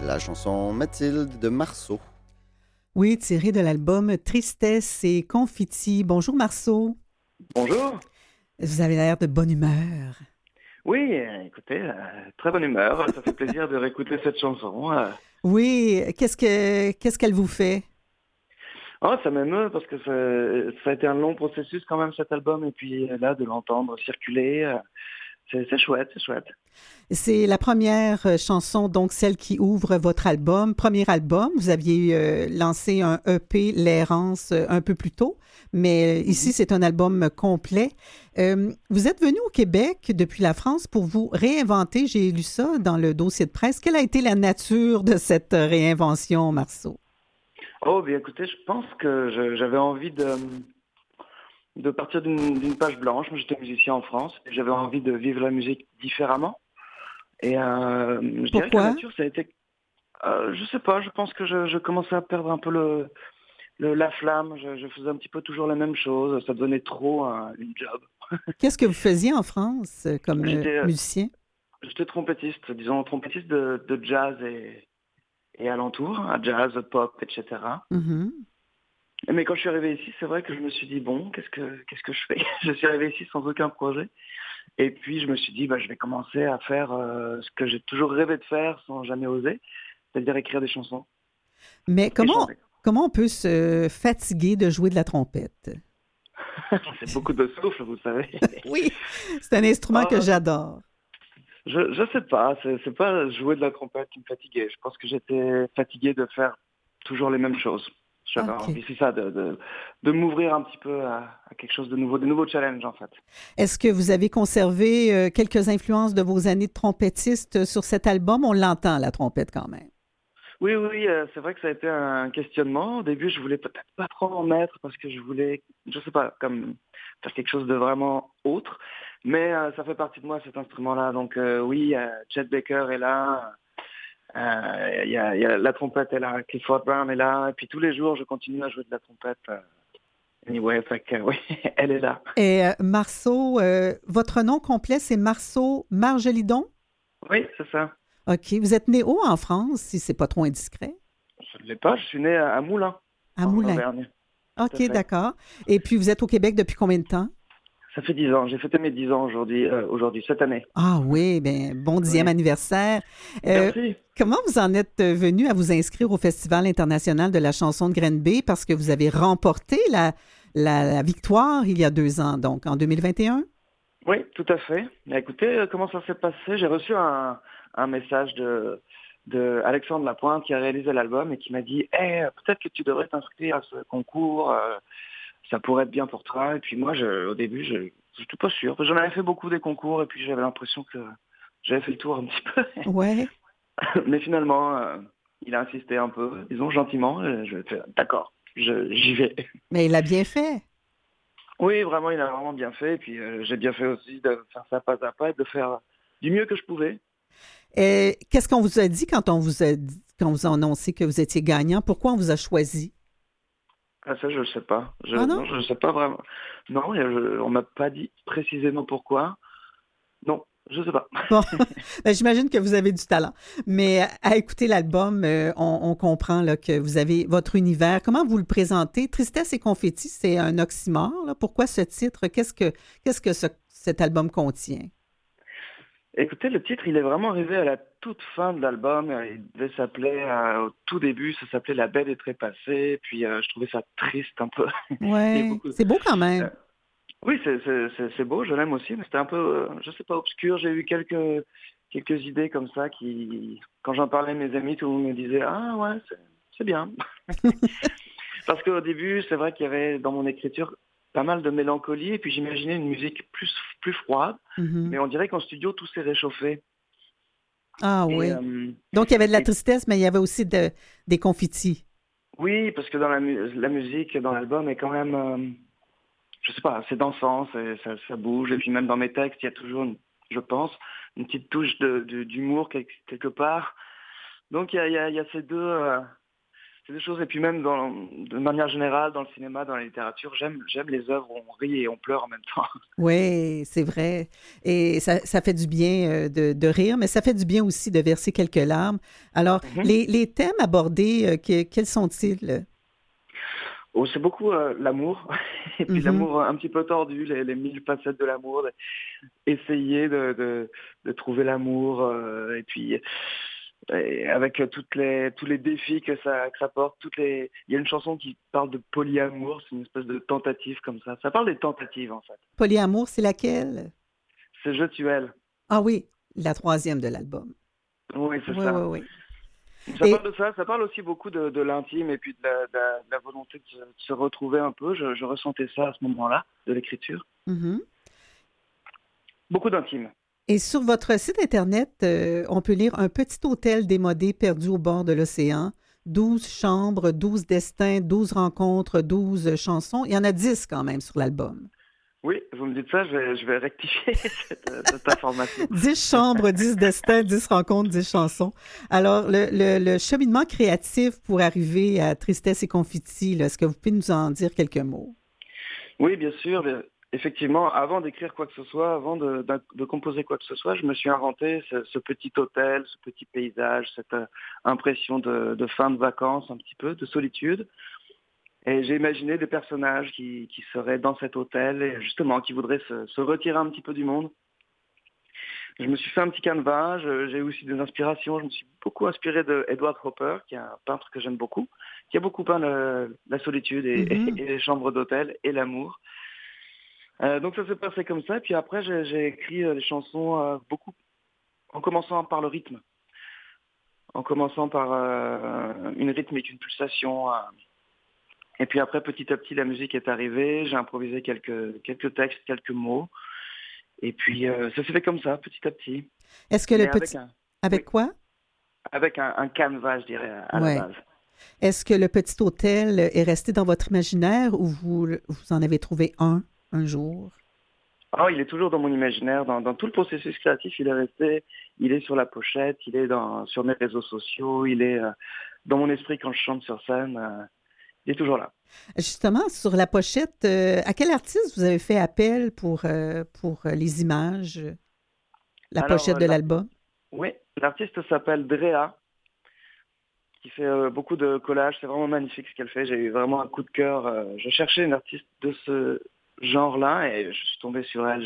La chanson Mathilde de Marceau. Oui, tiré de l'album Tristesse et Confetti. Bonjour Marceau. Bonjour. Vous avez l'air de bonne humeur. Oui, écoutez, très bonne humeur. Ça fait plaisir de réécouter cette chanson. Oui, qu'est-ce qu'elle vous fait? Oh, ça m'émeut parce que ça a été un long processus quand même cet album. Et puis là, de l'entendre circuler, c'est chouette, c'est chouette. C'est la première chanson, donc celle qui ouvre votre album. Premier album, vous aviez lancé un EP, L'Errance, un peu plus tôt, mais ici, c'est un album complet. Vous êtes venu au Québec depuis la France pour vous réinventer. J'ai lu ça dans le dossier de presse. Quelle a été la nature de cette réinvention, Marceau? Oh, bien écoutez, je pense que j'avais envie de partir d'une page blanche. Moi, j'étais musicien en France et j'avais envie de vivre la musique différemment. Et je dirais que la Pourquoi? nature, ça a été... je sais pas, je pense que je commençais à perdre un peu la flamme. Je faisais un petit peu toujours la même chose. Ça devenait trop une job. Qu'est-ce que vous faisiez en France comme J'étais musicien? j'étais trompettiste, disons trompettiste de jazz et alentour, à jazz, pop, etc. Mhm. Mais quand je suis arrivé ici, c'est vrai que je me suis dit bon, qu'est-ce que je fais? Je suis arrivé ici sans aucun projet. Et puis je me suis dit je vais commencer à faire ce que j'ai toujours rêvé de faire sans jamais oser, c'est-à-dire écrire des chansons Mais et chanter. comment on peut se fatiguer de jouer de la trompette? C'est beaucoup de souffle, vous savez. Oui, c'est un instrument que Ah, j'adore. je sais pas, c'est pas jouer de la trompette qui me fatiguait. Je pense que j'étais fatigué de faire toujours les mêmes choses. J'avais OK. envie, c'est ça, de m'ouvrir un petit peu à quelque chose de nouveau, de nouveaux challenges en fait. Est-ce que vous avez conservé quelques influences de vos années de trompettiste sur cet album? On l'entend, la trompette, quand même. Oui, oui, c'est vrai que ça a été un questionnement. Au début, je voulais peut-être pas trop en mettre parce que je voulais, je sais pas, comme faire quelque chose de vraiment autre. Mais ça fait partie de moi cet instrument-là. Donc oui, Chet Baker est là. Il y a la trompette est là, Clifford Brown est là, et puis tous les jours je continue à jouer de la trompette. Anyway, fait que oui, elle est là. Et Marceau, votre nom complet, c'est Marceau Margelidon? Oui, c'est ça. OK. Vous êtes né où en France, si c'est pas trop indiscret? Je ne l'ai pas, je suis né à Moulins, À en Moulins. Auvergne. Tout à OK, fait. d'accord. Et puis, vous êtes au Québec depuis combien de temps? Ça fait 10 ans, j'ai fêté mes 10 ans aujourd'hui, cette année. Ah oui, bien, bon 10e Oui. anniversaire. Euh, Merci. Comment vous en êtes venu à vous inscrire au Festival international de la chanson de Grenby parce que vous avez remporté la victoire il y a 2 ans, donc en 2021? Oui, tout à fait. Mais écoutez, comment ça s'est passé? J'ai reçu un message de Alexandre Lapointe qui a réalisé l'album et qui m'a dit peut-être que tu devrais t'inscrire à ce concours, ça pourrait être bien pour toi. Et puis moi, au début, je n'étais pas sûr. J'en avais fait beaucoup des concours et puis j'avais l'impression que j'avais fait le tour un petit peu. Ouais, Mais finalement, il a insisté un peu, disons gentiment. Et je fais d'accord, j'y vais. mais il a bien fait. Oui, vraiment, il a vraiment bien fait. Et puis j'ai bien fait aussi de faire ça pas à pas et de faire du mieux que je pouvais. Et qu'est-ce qu'on vous a dit quand vous a annoncé que vous étiez gagnant? Pourquoi on vous a choisi? Ah, ça, je ne sais pas. Ah non? Non, je ne sais pas vraiment. Non, on m'a pas dit précisément pourquoi. Non, je ne sais pas. Bon, ben, j'imagine que vous avez du talent. Mais à écouter l'album, on comprend là, que vous avez votre univers. Comment vous le présentez? Tristesse et confetti, c'est un oxymore, là. Pourquoi ce titre? Qu'est-ce que cet album contient? Écoutez, le titre, il est vraiment arrivé à la toute fin de l'album. Il devait s'appeler, au tout début, ça s'appelait La Belle est trépassée. Puis je trouvais ça triste un peu. Il y a Ouais, beaucoup. c'est beau quand euh, même. oui, c'est beau, je l'aime aussi, mais c'était un peu, je sais pas, obscur. J'ai eu quelques idées comme ça qui, quand j'en parlais à mes amis, tout le monde me disait ah ouais, c'est bien. Parce qu'au début, c'est vrai qu'il y avait dans mon écriture pas mal de mélancolie, et puis j'imaginais une musique plus froide, Mhm. mais on dirait qu'en studio, tout s'est réchauffé. Ah Et, oui. Donc, il y avait de la et tristesse, mais il y avait aussi des confettis. oui, parce que dans la musique, dans l'album, est quand même, je sais pas, c'est dansant, ça bouge, et puis même dans mes textes, il y a toujours, je pense, une petite touche d'humour quelque part. Donc il y a ces deux. c'est des choses, et puis même de manière générale, dans le cinéma, dans la littérature, j'aime les œuvres où on rit et on pleure en même temps. Oui, c'est vrai. Et ça fait du bien de rire, mais ça fait du bien aussi de verser quelques larmes. Alors, Mhm. les thèmes abordés, quels sont-ils? Oh, c'est beaucoup l'amour, et puis Mhm, l'amour un petit peu tordu, les mille facettes de l'amour, essayer de trouver l'amour, et puis et avec tous les défis que ça porte, il y a une chanson qui parle de polyamour, c'est une espèce de tentative comme ça parle des tentatives en fait. Polyamour, c'est laquelle? C'est Je tu elle. Ah oui, la troisième de l'album. Oui, c'est Oui, oui, ça. oui. Ça parle Et, de ça parle aussi beaucoup de l'intime et puis de la volonté de se retrouver un peu. Je ressentais ça à ce moment-là, de l'écriture. mhm. Beaucoup d'intime. Et sur votre site Internet, on peut lire Un petit hôtel démodé perdu au bord de l'océan, 12 chambres, 12 destins, 12 rencontres, 12 chansons. Il y en a 10 quand même sur l'album. Oui, vous me dites ça, je vais rectifier cette information. 10 chambres, 10 destins, 10 rencontres, 10 chansons. Alors, le cheminement créatif pour arriver à Tristesse et Confetti, là, est-ce que vous pouvez nous en dire quelques mots? Oui, bien sûr. Effectivement, avant d'écrire quoi que ce soit, avant de composer quoi que ce soit, je me suis inventé ce petit hôtel, ce petit paysage, cette impression de fin de vacances, un petit peu, de solitude. Et j'ai imaginé des personnages qui seraient dans cet hôtel et justement qui voudraient se retirer un petit peu du monde. Je me suis fait un petit canevas, j'ai eu aussi des inspirations. Je me suis beaucoup inspiré de Edward Hopper, qui est un peintre que j'aime beaucoup, qui a beaucoup peint la solitude Mhm, et les chambres d'hôtel et l'amour. Donc ça s'est passé comme ça. Et puis après, j'ai écrit les chansons beaucoup en commençant par le rythme, en commençant par une rythmique, une pulsation. Et puis après, petit à petit, la musique est arrivée. J'ai improvisé quelques textes, quelques mots. Et puis ça s'est fait comme ça, petit à petit. Est-ce que le Mais petit... oui, Avec quoi? avec un canevas, je dirais, à la Ouais. base. Est-ce que le petit hôtel est resté dans votre imaginaire ou vous en avez trouvé un jour? Oh, il est toujours dans mon imaginaire, dans tout le processus créatif, il est resté. Il est sur la pochette, il est sur mes réseaux sociaux, il est dans mon esprit quand je chante sur scène. Il est toujours là. Justement, sur la pochette, à quel artiste vous avez fait appel pour les images, la Alors, pochette de l'album? oui, l'artiste s'appelle Drea, qui fait beaucoup de collages. C'est vraiment magnifique ce qu'elle fait. J'ai eu vraiment un coup de cœur. Je cherchais une artiste de ce genre-là et je suis tombé sur elle.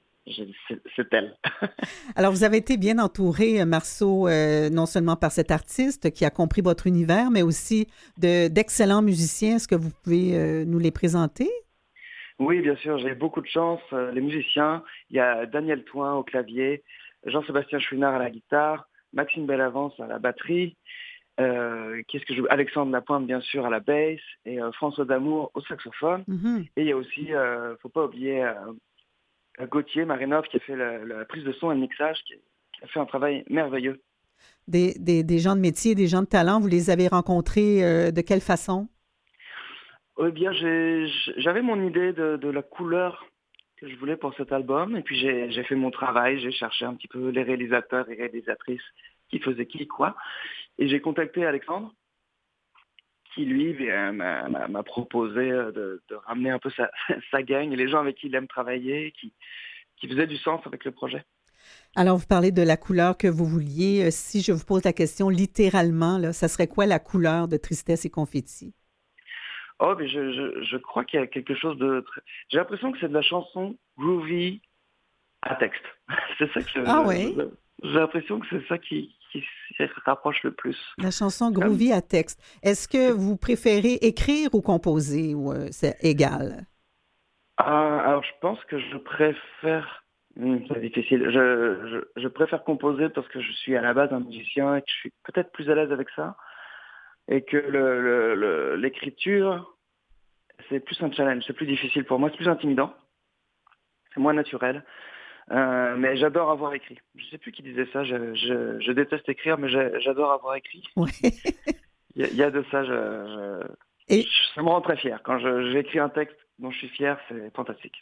C'est elle. Alors, vous avez été bien entouré, Marceau, non seulement par cet artiste qui a compris votre univers, mais aussi d'excellents musiciens. Est-ce que vous pouvez nous les présenter? Oui, bien sûr, j'ai beaucoup de chance. Les musiciens, il y a Daniel Toin au clavier, Jean-Sébastien Chouinard à la guitare, Maxime Bellavance à la batterie, qu'est-ce que je... Alexandre Lapointe, bien sûr, à la basse, et François Damour au saxophone. Mhm. Et il y a aussi, faut pas oublier, Gauthier Marinov qui a fait la prise de son et le mixage, qui a fait un travail merveilleux. Des gens de métier, des gens de talent, vous les avez rencontrés de quelle façon? Eh bien, j'avais mon idée de la couleur que je voulais pour cet album, et puis j'ai fait mon travail, j'ai cherché un petit peu les réalisateurs et réalisatrices qui faisaient qui, quoi. Et j'ai contacté Alexandre, qui lui m'a proposé de ramener un peu sa gang et les gens avec qui il aime travailler, qui faisaient du sens avec le projet. Alors, vous parlez de la couleur que vous vouliez. Si je vous pose la question littéralement, là, ça serait quoi la couleur de Tristesse et Confetti? Oh, mais je crois qu'il y a quelque chose de... J'ai l'impression que c'est de la chanson groovy à texte. C'est ça que Ah oui, j'ai l'impression que c'est ça qui s'y rapproche le plus. la chanson Comme, groovy à texte. Est-ce que vous préférez écrire ou composer ou c'est égal? alors, je pense que je préfère... c'est difficile. Je préfère composer parce que je suis à la base un musicien et que je suis peut-être plus à l'aise avec ça. Et que l'écriture, c'est plus un challenge, c'est plus difficile pour moi, c'est plus intimidant, c'est moins naturel. Mais j'adore avoir écrit. Je sais plus qui disait ça, je déteste écrire, mais j'adore avoir écrit. Oui. Il y a de ça, Et ça me rend très fier. Quand j'écris un texte dont je suis fier, c'est fantastique.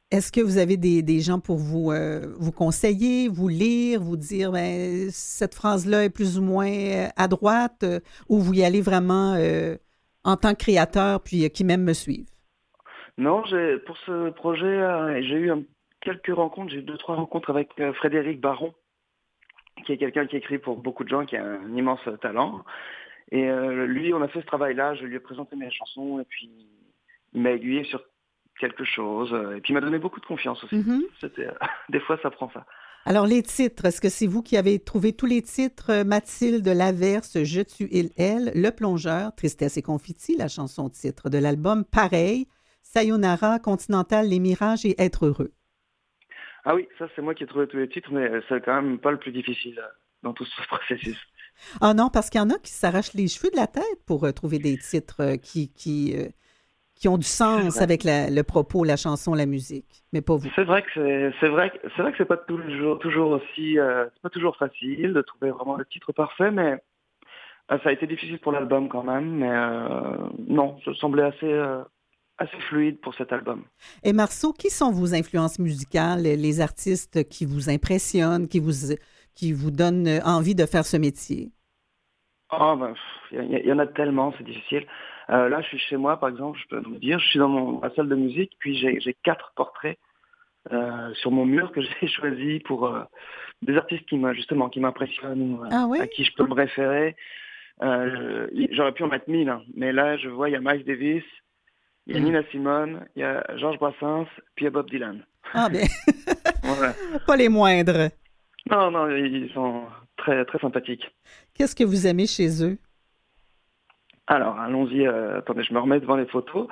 Est-ce que vous avez des gens pour vous conseiller, vous lire, vous dire ben, cette phrase-là est plus ou moins à droite ou vous y allez vraiment en tant que créateur puis qui même me suivent? Non, pour ce projet, j'ai eu quelques rencontres, j'ai eu 2, 3 rencontres avec Frédéric Baron, qui est quelqu'un qui écrit pour beaucoup de gens, qui a un immense talent. Et lui, on a fait ce travail-là, je lui ai présenté mes chansons et puis il m'a aiguillé sur quelque chose. Et puis il m'a donné beaucoup de confiance aussi. Mhm. Des fois, ça prend ça. Alors, les titres, est-ce que c'est vous qui avez trouvé tous les titres? Mathilde, L'Averse, Je tue il, elle, Le Plongeur, Tristesse et Confetti, la chanson titre de l'album, Pareil, Sayonara, Continental, Les Mirages et Être heureux. Ah oui, ça c'est moi qui ai trouvé tous les titres, mais c'est quand même pas le plus difficile dans tout ce processus. Ah non, parce qu'il y en a qui s'arrachent les cheveux de la tête pour trouver des titres qui ont du sens avec le propos, la chanson, la musique, mais pas vous. C'est vrai que c'est pas toujours aussi, c'est pas toujours facile de trouver vraiment le titre parfait, mais ça a été difficile pour l'album quand même, mais non, ça semblait assez fluide pour cet album. Et Marceau, qui sont vos influences musicales, les artistes qui vous impressionnent, qui vous donnent envie de faire ce métier? Oh, ben, y en a tellement, c'est difficile. Là, je suis chez moi, par exemple, je peux vous dire, je suis dans ma salle de musique, puis j'ai 4 portraits sur mon mur que j'ai choisis pour des artistes qui m'impressionnent, Ah oui? à qui je peux me référer. J'aurais pu en mettre 1000, hein, mais là, je vois, il y a Miles Davis, il y a Nina Simone, il y a Georges Brassens, puis il y a Bob Dylan. Ah bien, Voilà. pas les moindres. Non, ils sont très, très sympathiques. Qu'est-ce que vous aimez chez eux? Alors, allons-y. Attendez, je me remets devant les photos.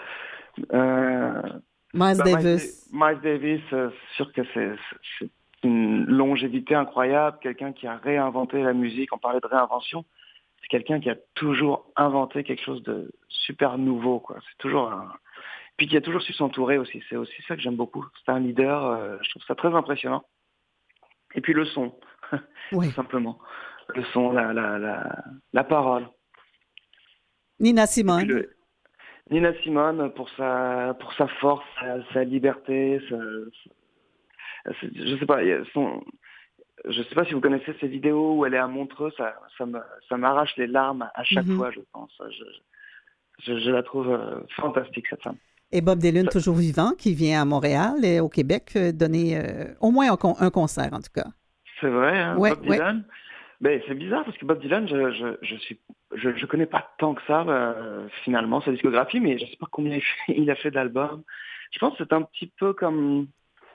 Miles Davis. Miles Davis, c'est sûr que c'est une longévité incroyable. Quelqu'un qui a réinventé la musique. On parlait de réinvention. C'est quelqu'un qui a toujours inventé quelque chose de super nouveau, quoi. C'est toujours Puis qui a toujours su s'entourer aussi. C'est aussi ça que j'aime beaucoup. C'est un leader. Je trouve ça très impressionnant. Et puis le son, Oui. tout simplement. Le son, la parole. Nina Simone. Nina Simone pour sa force, sa liberté. Je sais pas. Je sais pas si vous connaissez ces vidéos où elle est à Montreux. Ça m'arrache les larmes à chaque fois, je pense. Je la trouve fantastique, cette femme. Et Bob Dylan, toujours vivant, qui vient à Montréal et au Québec donner au moins un concert, en tout cas. C'est vrai, hein, ouais, Bob Dylan. Ben, c'est bizarre parce que Bob Dylan, je connais pas tant que ça, finalement, sa discographie, mais je sais pas combien il a fait d'albums. Je pense que c'est un petit peu comme...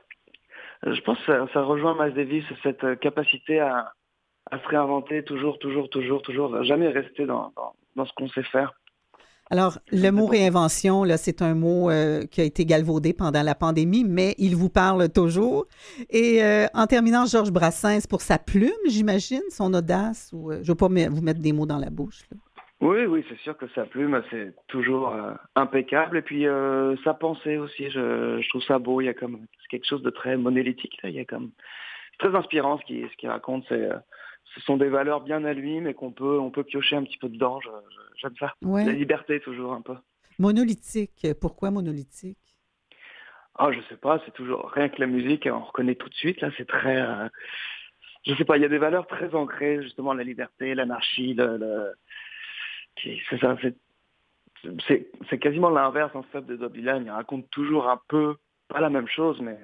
Je pense que ça rejoint Miles Davis, cette capacité à se réinventer toujours, jamais rester dans ce qu'on sait faire. Alors, le mot réinvention, là, c'est un mot qui a été galvaudé pendant la pandémie, mais il vous parle toujours. Et en terminant, Georges Brassens, pour sa plume, j'imagine, son audace, ou je ne veux pas vous mettre des mots dans la bouche. Là. Oui, c'est sûr que sa plume, c'est toujours impeccable. Et puis, sa pensée aussi, je trouve ça beau. Il y a comme quelque chose de très monolithique. Là. Il y a comme... C'est très inspirant ce qu'il raconte. Ce sont des valeurs bien à lui, mais on peut piocher un petit peu dedans. J'aime ça. Ouais. La liberté, toujours un peu. Monolithique. Pourquoi monolithique? Ah, je sais pas. C'est toujours... Rien que la musique, on reconnaît tout de suite. Là, c'est très... Je sais pas. Il y a des valeurs très ancrées, justement, la liberté, l'anarchie, c'est ça. C'est quasiment l'inverse, en fait, de Bob Dylan. Il raconte toujours un peu, pas la même chose, mais...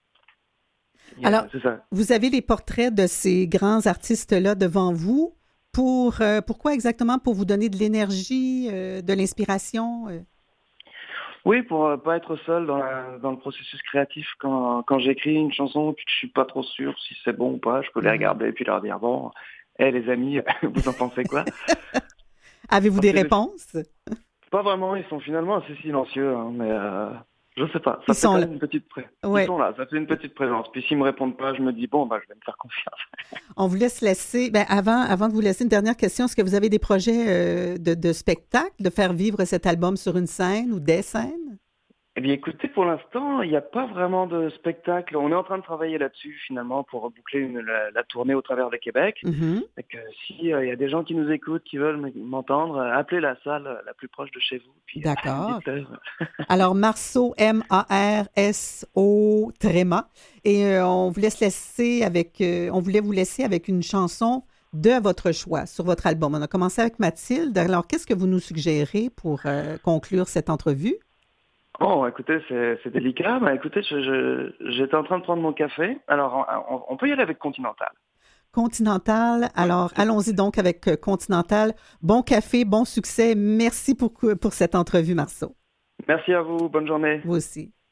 Alors, c'est ça. Vous avez les portraits de ces grands artistes-là devant vous. Pourquoi exactement? Pour vous donner de l'énergie, de l'inspiration? Oui, pour pas être seul dans le processus créatif. Quand j'écris une chanson et que je suis pas trop sûr si c'est bon ou pas, je peux les regarder et puis leur dire, bon, les amis, vous en pensez quoi? Avez-vous des réponses? Pas vraiment, ils sont finalement assez silencieux, hein, mais... Je sais pas, Ils sont là. Une petite Ouais. Ils sont là, ça fait une petite présence. Puis s'ils me répondent pas, je me dis bon, je vais me faire confiance. On vous laisse laisser. Avant de vous laisser, une dernière question. Est-ce que vous avez des projets de spectacle, de faire vivre cet album sur une scène ou des scènes? Eh bien, écoutez, pour l'instant, il n'y a pas vraiment de spectacle. On est en train de travailler là-dessus, finalement, pour boucler la tournée au travers de Québec. Mhm. Fait que si il y a des gens qui nous écoutent, qui veulent m'entendre, appelez la salle la plus proche de chez vous, puis D'accord. dites-leur. Alors, Marceau, Marso, tréma. Et on vous laisse on voulait vous laisser avec une chanson de votre choix sur votre album. On a commencé avec Mathilde. Alors, qu'est-ce que vous nous suggérez pour conclure cette entrevue? Oh, écoutez, c'est délicat. Bah, écoutez, j'étais en train de prendre mon café. Alors, on peut y aller avec Continental. Continental. Alors, allons-y donc avec Continental. Bon café, bon succès. Merci pour cette entrevue, Marceau. Merci à vous. Bonne journée. Vous aussi.